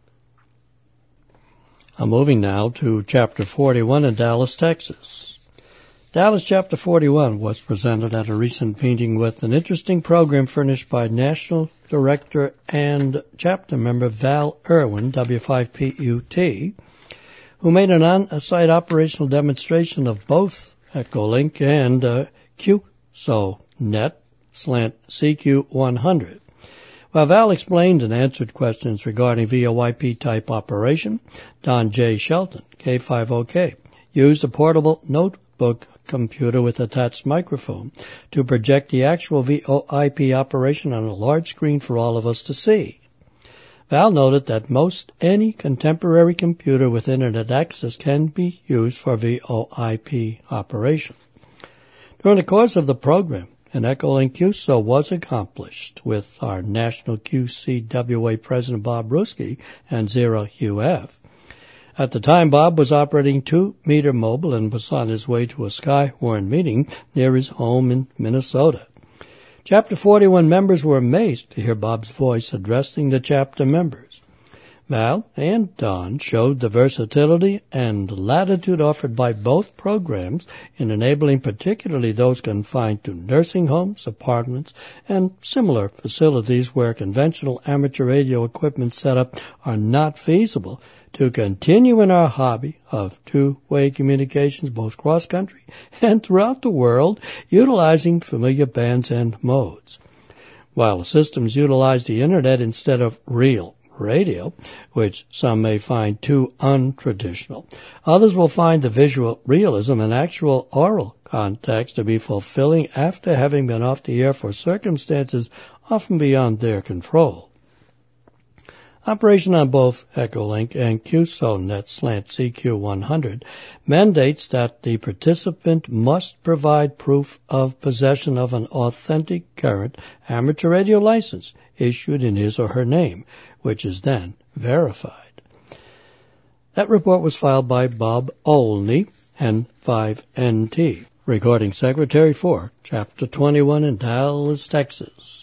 I'm moving now to Chapter forty-one in Dallas, Texas. Dallas Chapter forty-one was presented at a recent meeting with an interesting program furnished by National Director and Chapter Member Val Irwin, W five P U T, who made an on-site operational demonstration of both Echolink and uh, Q S O Net slant C Q one hundred. While Val explained and answered questions regarding V O I P type operation, Don J. Shelton, K five O K, used a portable notebook computer with attached microphone to project the actual V O I P operation on a large screen for all of us to see. Val noted that most any contemporary computer with Internet access can be used for V O I P operation. During the course of the program, an Echolink Q S O was accomplished with our National Q C W A President Bob Ruski and Zero U F. At the time, Bob was operating two meter mobile and was on his way to a Skywarn meeting near his home in Minnesota. Chapter forty-one members were amazed to hear Bob's voice addressing the chapter members. Val and Don showed the versatility and latitude offered by both programs in enabling particularly those confined to nursing homes, apartments, and similar facilities where conventional amateur radio equipment setup are not feasible to continue in our hobby of two-way communications both cross-country and throughout the world utilizing familiar bands and modes. While systems utilize the Internet instead of real radio, which some may find too untraditional, others will find the visual realism and actual oral context to be fulfilling after having been off the air for circumstances often beyond their control. Operation on both Echolink and Q S O Net Slant C Q one hundred mandates that the participant must provide proof of possession of an authentic current amateur radio license issued in his or her name, which is then verified. That report was filed by Bob Olney, N five N T, Recording Secretary for Chapter twenty-one in Dallas, Texas.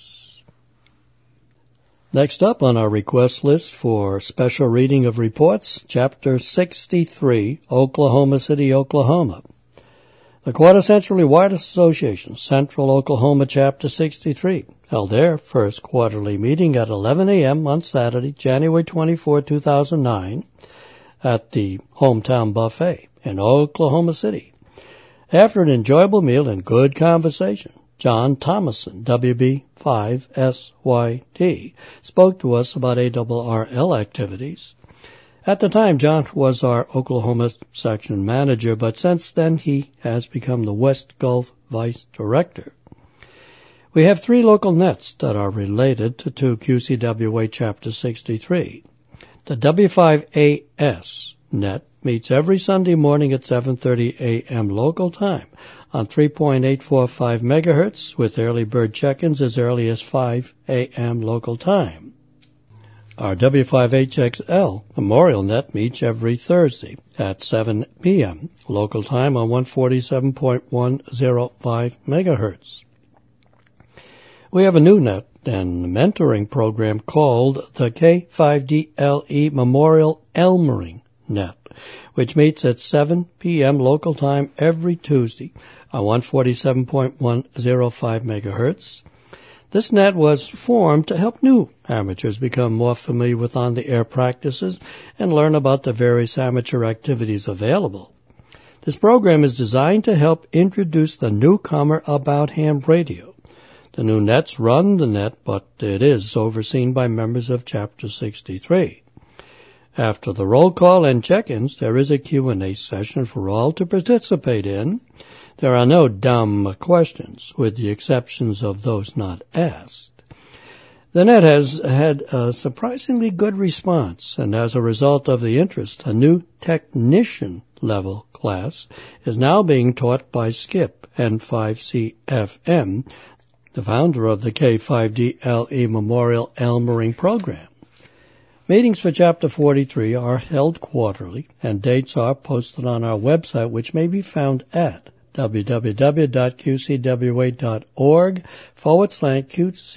Next up on our request list for special reading of reports, Chapter sixty-three, Oklahoma City, Oklahoma. The Quarter Century Wireless Association, Central Oklahoma Chapter sixty-three, held their first quarterly meeting at eleven a.m. on Saturday, January twenty-fourth, two thousand nine, at the Hometown Buffet in Oklahoma City. After an enjoyable meal and good conversation, John Thomason, W B five S Y D, spoke to us about A R R L activities. At the time, John was our Oklahoma section manager, but since then he has become the West Gulf Vice Director. We have three local nets that are related to, to Q C W A Chapter sixty-three. The W five A S net meets every Sunday morning at seven thirty a.m. local time on three point eight four five megahertz with early bird check-ins as early as five a.m. local time. Our W five H X L Memorial Net meets every Thursday at seven p.m. local time on one forty-seven point one oh five megahertz. We have a new net and mentoring program called the K five D L E Memorial Elmering Net, which meets at seven p.m. local time every Tuesday on one forty-seven point one oh five megahertz. This net was formed to help new amateurs become more familiar with on-the-air practices and learn about the various amateur activities available. This program is designed to help introduce the newcomer about ham radio. The new nets run the net, but it is overseen by members of Chapter sixty-three. After the roll call and check-ins, there is a Q and A session for all to participate in. There are no dumb questions, with the exceptions of those not asked. The net has had a surprisingly good response, and as a result of the interest, a new technician-level class is now being taught by Skip, N five C F M, the founder of the K five D L E Memorial Elmering Program. Meetings for Chapter forty-three are held quarterly, and dates are posted on our website, which may be found at www.qcwa.org forward slant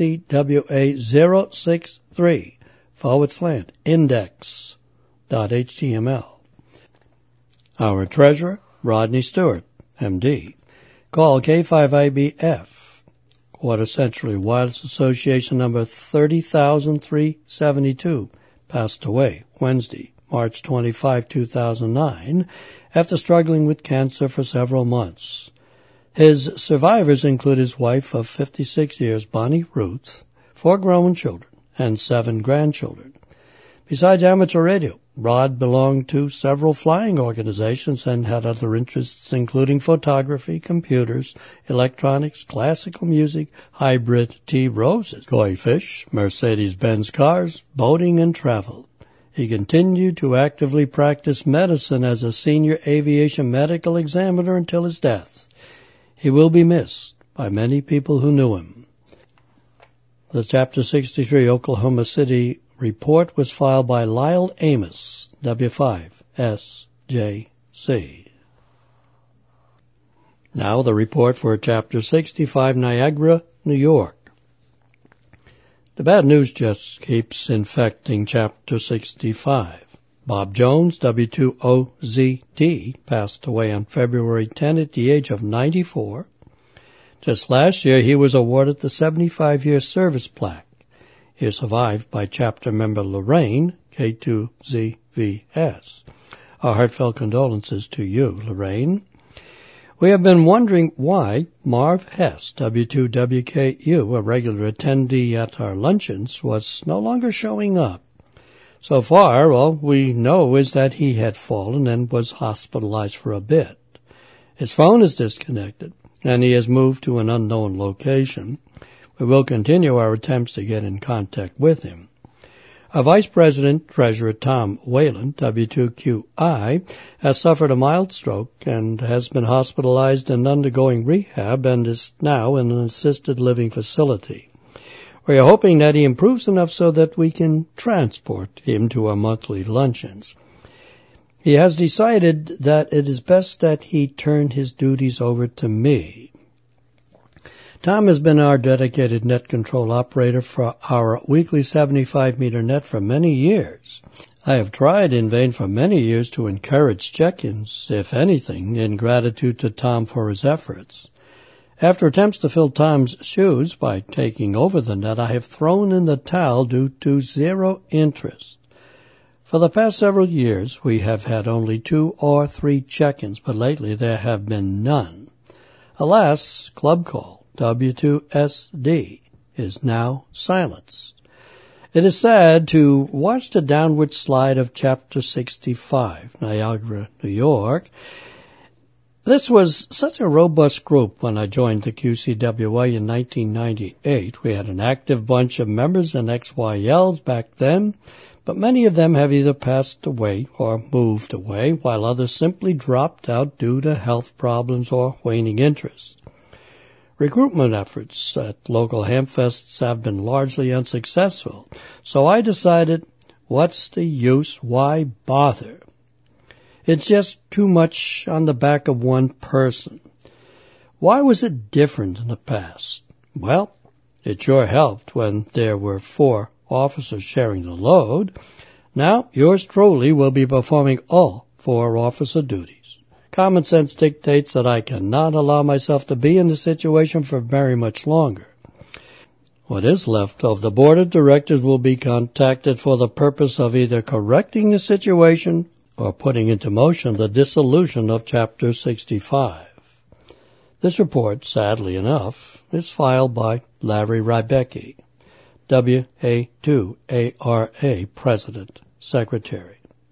QCWA063 forward slant index dot html. Our treasurer, Rodney Stewart, M D. Call K five I B F, Quarter Century Wireless Association number thirty thousand three hundred seventy-two, passed away Wednesday, March twenty-fifth, two thousand nine, after struggling with cancer for several months. His survivors include his wife of fifty-six years, Bonnie Ruth, four grown children, and seven grandchildren. Besides amateur radio, Rod belonged to several flying organizations and had other interests including photography, computers, electronics, classical music, hybrid tea roses, koi fish, Mercedes-Benz cars, boating, and travel. He continued to actively practice medicine as a senior aviation medical examiner until his death. He will be missed by many people who knew him. The Chapter sixty-three Oklahoma City report was filed by Lyle Amos, W five S J C. Now the report for Chapter sixty-five Niagara, New York. The bad news just keeps infecting Chapter sixty-five. Bob Jones, W two O Z D, passed away on February tenth at the age of ninety-four. Just last year, he was awarded the seventy-five-year service plaque. He is survived by chapter member Lorraine, K two Z V S. Our heartfelt condolences to you, Lorraine. We have been wondering why Marv Hess, W two W K U, a regular attendee at our luncheons, was no longer showing up. So far, all we know is that he had fallen and was hospitalized for a bit. His phone is disconnected, and he has moved to an unknown location. We will continue our attempts to get in contact with him. Our Vice President, Treasurer Tom Whalen, W two Q I, has suffered a mild stroke and has been hospitalized and undergoing rehab and is now in an assisted living facility. We are hoping that he improves enough so that we can transport him to our monthly luncheons. He has decided that it is best that he turn his duties over to me. Tom has been our dedicated net control operator for our weekly seventy-five meter net for many years. I have tried in vain for many years to encourage check-ins, if anything, in gratitude to Tom for his efforts. After attempts to fill Tom's shoes by taking over the net, I have thrown in the towel due to zero interest. For the past several years, we have had only two or three check-ins, but lately there have been none. Alas, Club Call, W two S D, is now silenced. It is sad to watch the downward slide of Chapter sixty-five, Niagara, New York. This was such a robust group when I joined the Q C W A in nineteen ninety-eight. We had an active bunch of members and X Y Ls back then, but many of them have either passed away or moved away, while others simply dropped out due to health problems or waning interest. Recruitment efforts at local hamfests have been largely unsuccessful, so I decided, what's the use, why bother? It's just too much on the back of one person. Why was it different in the past? Well, it sure helped when there were four officers sharing the load. Now, yours truly will be performing all four officer duties. Common sense dictates that I cannot allow myself to be in the situation for very much longer. What is left of the board of directors will be contacted for the purpose of either correcting the situation or putting into motion the dissolution of Chapter sixty-five. This report, sadly enough, is filed by Larry Rybecki, W A two A R A President, Secretary.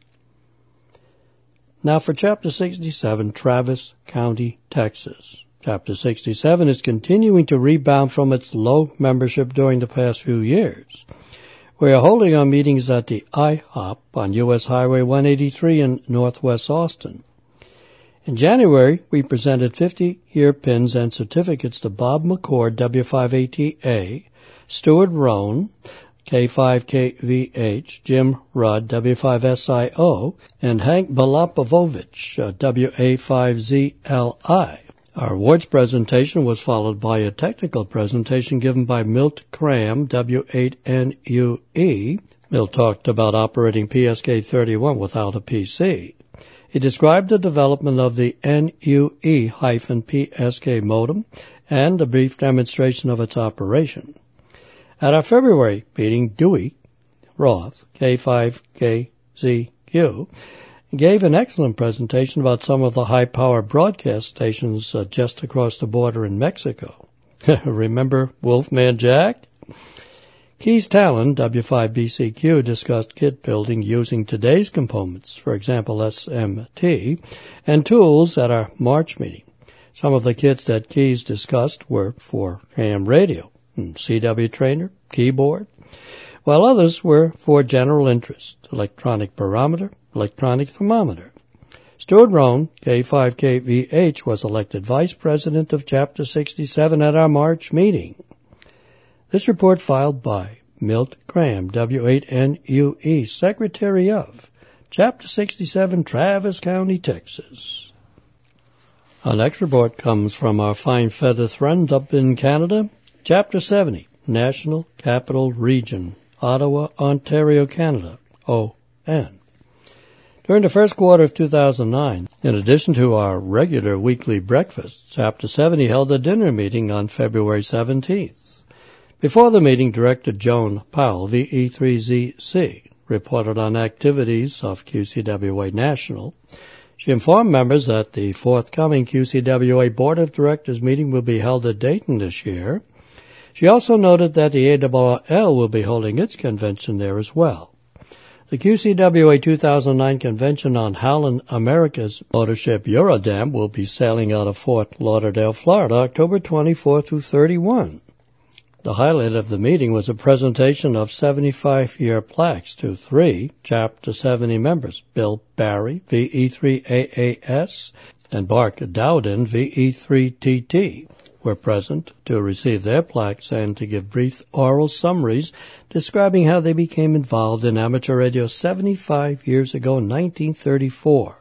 Now for Chapter sixty-seven, Travis County, Texas. Chapter sixty-seven is continuing to rebound from its low membership during the past few years. We are holding our meetings at the I HOP on U S Highway one eighty-three in Northwest Austin. In January, we presented fifty-year pins and certificates to Bob McCord, W five A T A, Stuart Rohn, K five K V H, Jim Rudd, W five S I O, and Hank Balapovovich, uh, W A five Z L I. Our awards presentation was followed by a technical presentation given by Milt Cram, W eight N U E. Milt talked about operating P S K thirty-one without a P C. He described the development of the N U E-P S K modem and a brief demonstration of its operation. At our February meeting, Dewey Roth, K five K Z Q, gave an excellent presentation about some of the high-power broadcast stations uh, just across the border in Mexico. Remember Wolfman Jack? Keys Talon, W five B C Q, discussed kit building using today's components, for example S M T, and tools at our March meeting. Some of the kits that Keys discussed were for ham radio, C W trainer, keyboard, while others were for general interest, electronic barometer, electronic thermometer. Stuart Rohn, K five K V H, was elected Vice President of Chapter sixty-seven at our March meeting. This report filed by Milt Graham, W eight N U E, Secretary of Chapter sixty-seven, Travis County, Texas. Our next report comes from our fine feathered friend up in Canada, Chapter seventy, National Capital Region, Ottawa, Ontario, Canada, O N. During the first quarter of two thousand nine, in addition to our regular weekly breakfast, Chapter seventy held a dinner meeting on February seventeenth. Before the meeting, Director Joan Powell, V E three Z C, reported on activities of Q C W A National. She informed members that the forthcoming Q C W A Board of Directors meeting will be held at Dayton this year. She also noted that the A R R L will be holding its convention there as well. The Q C W A two thousand nine convention on Howland America's motorship Eurodam will be sailing out of Fort Lauderdale, Florida, October twenty-fourth through thirty-first. The highlight of the meeting was a presentation of seventy-five-year plaques to three Chapter seventy members, Bill Barry, V E three A A S, and Bark Dowden, V E three T T, were present to receive their plaques and to give brief oral summaries describing how they became involved in amateur radio seventy-five years ago in nineteen thirty-four.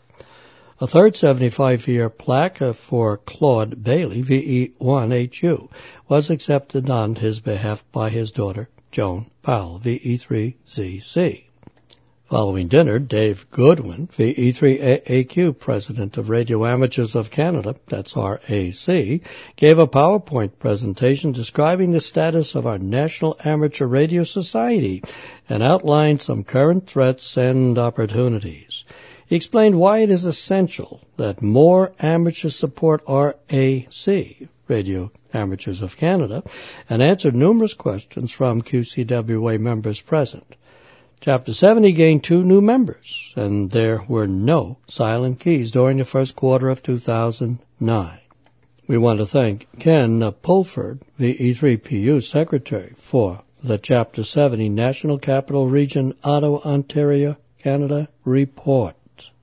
A third seventy-five-year plaque for Claude Bailey, V E one H U, was accepted on his behalf by his daughter, Joan Powell, V E three Z C. Following dinner, Dave Goodwin, V E three A A Q, President of Radio Amateurs of Canada, that's R A C, gave a PowerPoint presentation describing the status of our National Amateur Radio Society and outlined some current threats and opportunities. He explained why it is essential that more amateurs support R A C, Radio Amateurs of Canada, and answered numerous questions from Q C W A members present. Chapter seventy gained two new members, and there were no silent keys during the first quarter of two thousand nine. We want to thank Ken Pulford, V E three P U Secretary, for the Chapter seventy National Capital Region, Ottawa, Ontario, Canada report.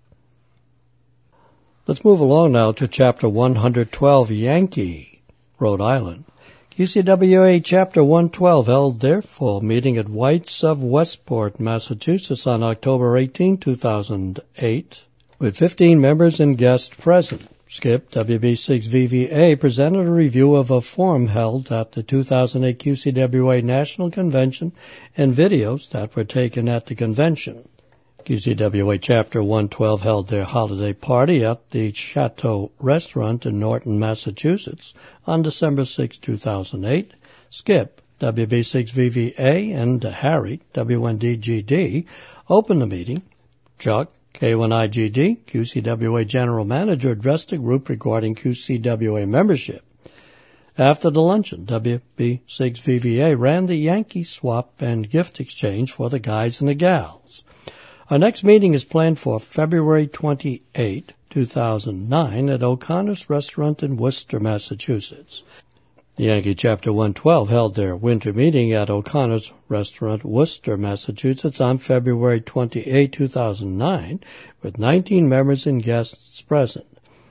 Let's move along now to Chapter one hundred twelve, Yankee, Rhode Island. Q C W A Chapter one twelve held their full meeting at White's of Westport, Massachusetts on October eighteenth, two thousand eight, with fifteen members and guests present. Skip, W B six V V A, presented a review of a forum held at the two thousand eight Q C W A National Convention and videos that were taken at the convention. Q C W A Chapter one twelve held their holiday party at the Chateau Restaurant in Norton, Massachusetts on December sixth, two thousand eight. Skip, W B six V V A, and Harry, W N D G D, opened the meeting. Chuck, K one I G D, Q C W A General Manager, addressed the group regarding Q C W A membership. After the luncheon, W B six V V A ran the Yankee swap and gift exchange for the guys and the gals. Our next meeting is planned for February twenty-eighth, two thousand nine at O'Connor's Restaurant in Worcester, Massachusetts. The Yankee Chapter one twelve held their winter meeting at O'Connor's Restaurant, Worcester, Massachusetts on February twenty-eighth, two thousand nine, with nineteen members and guests present.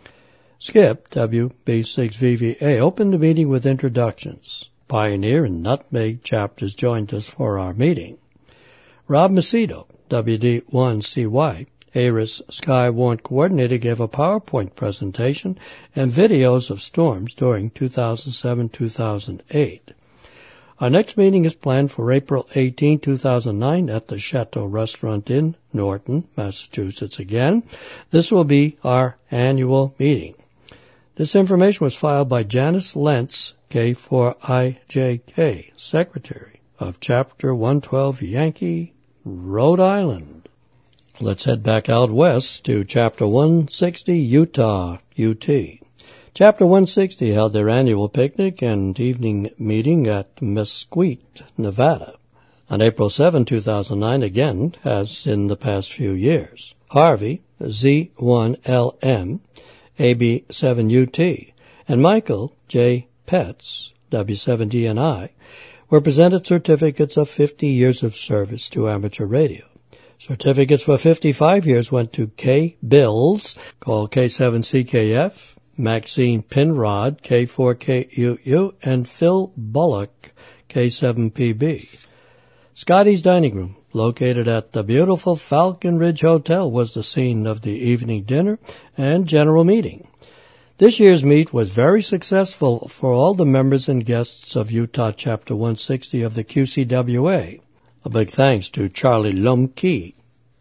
Skip, W B six V V A, opened the meeting with introductions. Pioneer and Nutmeg chapters joined us for our meeting. Rob Macedo, W D one C Y, A R I S Skywarn Coordinator, gave a PowerPoint presentation and videos of storms during two thousand seven to two thousand eight. Our next meeting is planned for April eighteenth, two thousand nine at the Chateau Restaurant in Norton, Massachusetts again. This will be our annual meeting. This information was filed by Janice Lentz, K four I J K, Secretary of Chapter one twelve Yankee, Rhode Island. Let's head back out west to Chapter one sixty, Utah, U T. Chapter one sixty held their annual picnic and evening meeting at Mesquite, Nevada, on April seventh, two thousand nine, again, as in the past few years. Harvey, Z one L M, A B seven U T, and Michael J. Petz, W seven D N I, were presented certificates of fifty years of service to amateur radio. Certificates for fifty-five years went to K. Bills, called K seven C K F, Maxine Pinrod, K four K U U, and Phil Bullock, K seven P B. Scotty's Dining Room, located at the beautiful Falcon Ridge Hotel, was the scene of the evening dinner and general meeting. This year's meet was very successful for all the members and guests of Utah Chapter one sixty of the Q C W A. A big thanks to Charlie Lumke,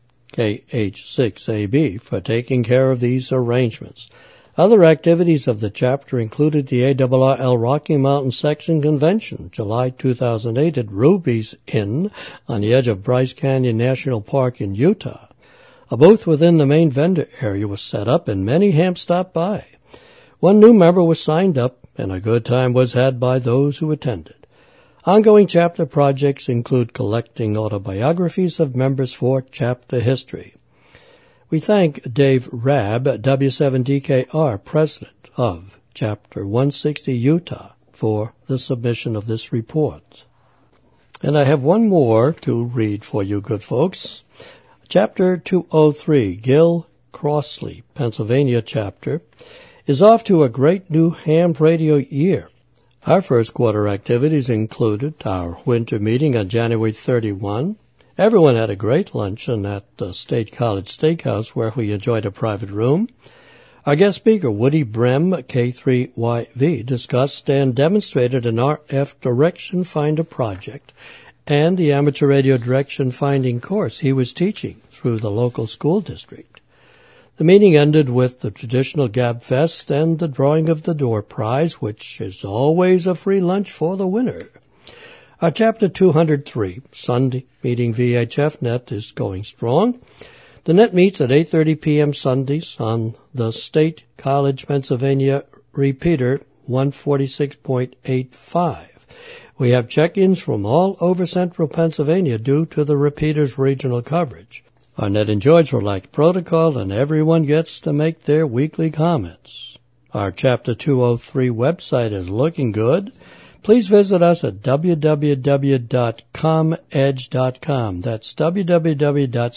K H six A B, for taking care of these arrangements. Other activities of the chapter included the A R R L Rocky Mountain Section Convention, July two thousand eight at Ruby's Inn on the edge of Bryce Canyon National Park in Utah. A booth within the main vendor area was set up and many hams stopped by. One new member was signed up and a good time was had by those who attended. Ongoing chapter projects include collecting autobiographies of members for chapter history. We thank Dave Rabb, W seven D K R, President of Chapter one sixty Utah, for the submission of this report. And I have one more to read for you good folks. Chapter two oh three, Gil Crossley, Pennsylvania chapter, is off to a great new ham radio year. Our first quarter activities included our winter meeting on January thirty-first. Everyone had a great luncheon at the State College Steakhouse where we enjoyed a private room. Our guest speaker, Woody Brem, K three Y V, discussed and demonstrated an R F Direction Finder project and the amateur radio direction finding course he was teaching through the local school district. The meeting ended with the traditional Gab Fest and the drawing of the door prize, which is always a free lunch for the winner. Our Chapter two oh three, Sunday meeting V H F net, is going strong. The net meets at eight thirty p.m. Sundays on the State College, Pennsylvania repeater one forty-six point eight five. We have check-ins from all over central Pennsylvania due to the repeater's regional coverage. Our net enjoys like protocol and everyone gets to make their weekly comments. Our Chapter two oh three website is looking good. Please visit us at w w w dot com edge dot com. That's w w w dot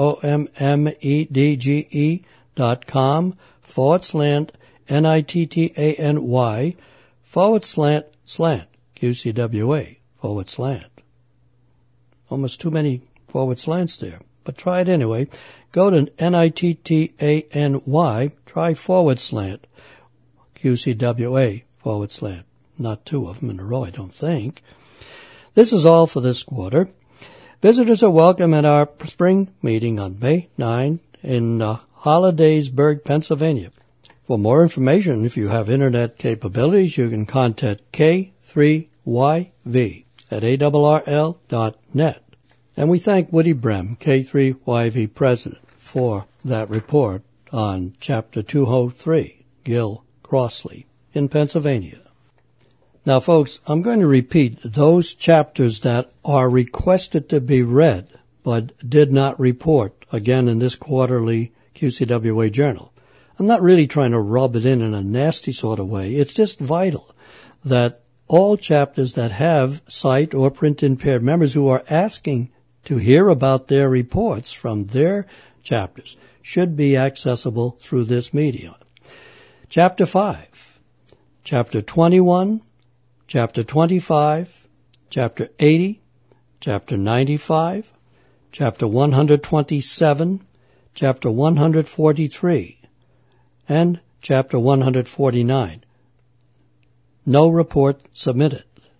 commedge dot com forward slant N I T T A N Y forward slant slant Q C W A forward slant. Almost too many forward slants there, but try it anyway. Go to N I T T A N Y, try forward slant Q C W A forward slant. Not two of them in a row, I don't think. This is all for this quarter. Visitors are welcome at our spring meeting on May ninth in uh, Hollidaysburg, Pennsylvania. For more information, if you have internet capabilities, you can contact K three Y V at A R R L dot net. And we thank Woody Brem, K three Y V President, for that report on Chapter two oh three, Gil Crossley, in Pennsylvania. Now, folks, I'm going to repeat those chapters that are requested to be read but did not report, again, in this quarterly Q C W A journal. I'm not really trying to rub it in in a nasty sort of way. It's just vital that all chapters that have sight or print-impaired members who are asking to hear about their reports from their chapters should be accessible through this medium. Chapter five, Chapter twenty-one, Chapter twenty-five, Chapter eighty, Chapter ninety-five, Chapter one hundred twenty-seven, Chapter one hundred forty-three, and Chapter one hundred forty-nine. No report submitted.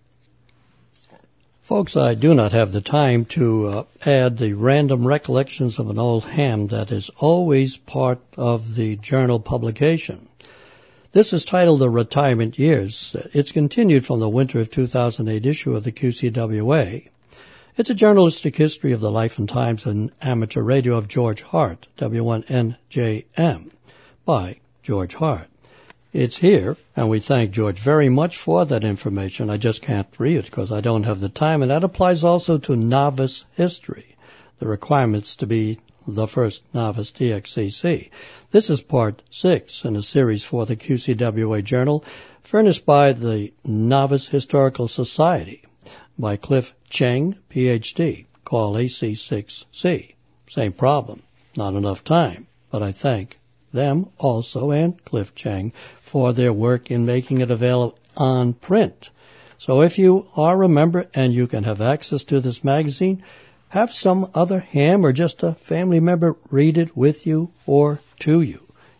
Folks, I do not have the time to uh, add the random recollections of an old ham that is always part of the journal publication. This is titled The Retirement Years. It's continued from the winter of two thousand eight issue of the Q C W A. It's a journalistic history of the life and times in amateur radio of George Hart, W one N J M, by George Hart. It's here, and we thank George very much for that information. I just can't read it because I don't have the time, and that applies also to novice history, the requirements to be the first novice D X C C. This is part six in a series for the Q C W A Journal, furnished by the Novice Historical Society by Cliff Cheng, P H D. Call A C six C. Same problem, not enough time, but I thank them also and Cliff Cheng for their work in making it available on print. So if you are a member and you can have access to this magazine, have some other ham or just a family member read it with you or to you.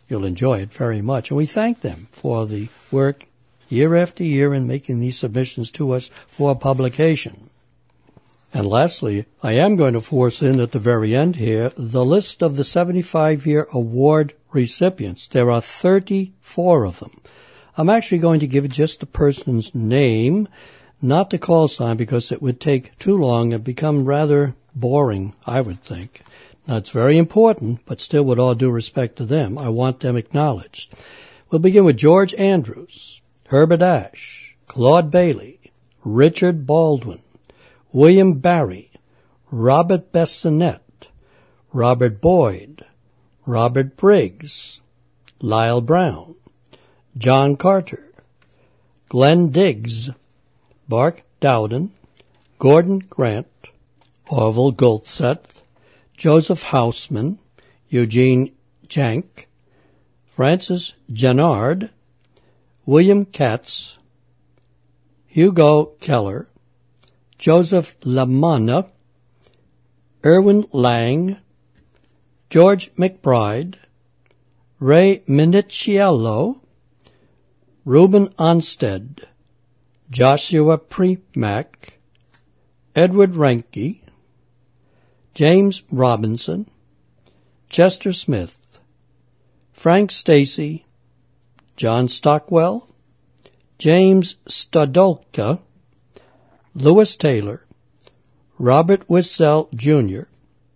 You'll enjoy it very much. And we thank them for the work year after year in making these submissions to us for publication. And lastly, I am going to force in at the very end here the list of the seventy-five-year award recipients. There are thirty-four of them. I'm actually going to give just the person's name, not the call sign, because it would take too long and become rather boring, I would think. Now, it's very important, but still with all due respect to them, I want them acknowledged. We'll begin with George Andrews, Herbert Ashe, Claude Bailey, Richard Baldwin, William Barry, Robert Bessonette, Robert Boyd, Robert Briggs, Lyle Brown, John Carter, Glenn Diggs, Bark Dowden, Gordon Grant, Orville Goldseth, Joseph Houseman, Eugene Jank, Francis Jennard, William Katz, Hugo Keller, Joseph Lamanna, Irwin Lang, George McBride, Ray Minicciello, Reuben Onstead, Joshua Premack, Edward Renke, James Robinson, Chester Smith, Frank Stacy, John Stockwell, James Stodolka, Lewis Taylor, Robert Wissell Junior,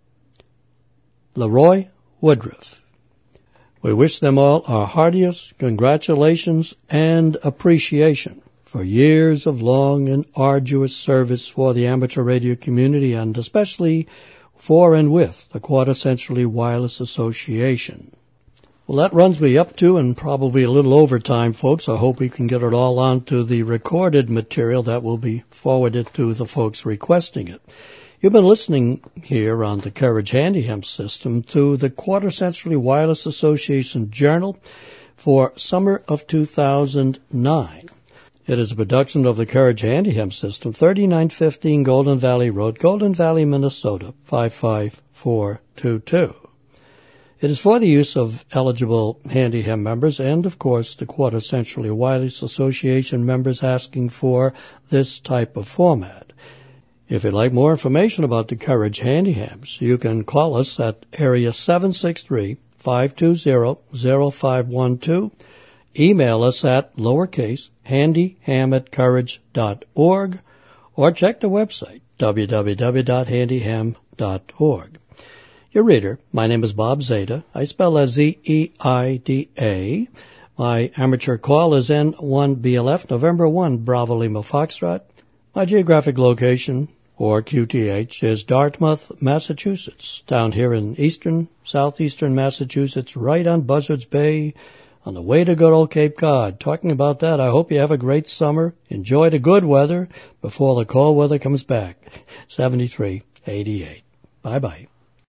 Leroy Woodruff. We wish them all our heartiest congratulations and appreciation for years of long and arduous service for the amateur radio community, and especially for and with the Quarter Century Wireless Association. Well, that runs me up to and probably a little overtime, folks. I hope we can get it all onto the recorded material that will be forwarded to the folks requesting it. You've been listening here on the Courage Handy-Ham system to the Quarter Century Wireless Association Journal for summer of two thousand nine. It is a production of the Courage Handy-Ham system, thirty-nine fifteen Golden Valley Road, Golden Valley, Minnesota, five five four two two. It is for the use of eligible Handy-Ham members and, of course, the Quarter Century Wireless Association members asking for this type of format. If you'd like more information about the Courage Handy-Hams, you can call us at area seven six three, five two zero, zero five one two, email us at lowercase handyham at courage dot org, or check the website, w w w dot handyham dot org. Your reader, my name is Bob Zeta. I spell as Z E I D A. My amateur call is N one B L F, November first, Bravo Lima Foxtrot. My geographic location, or Q T H, is Dartmouth, Massachusetts, down here in eastern, southeastern Massachusetts, right on Buzzards Bay, on the way to good old Cape Cod. Talking about that, I hope you have a great summer. Enjoy the good weather before the cold weather comes back. seventy-three eighty-eight. Bye-bye.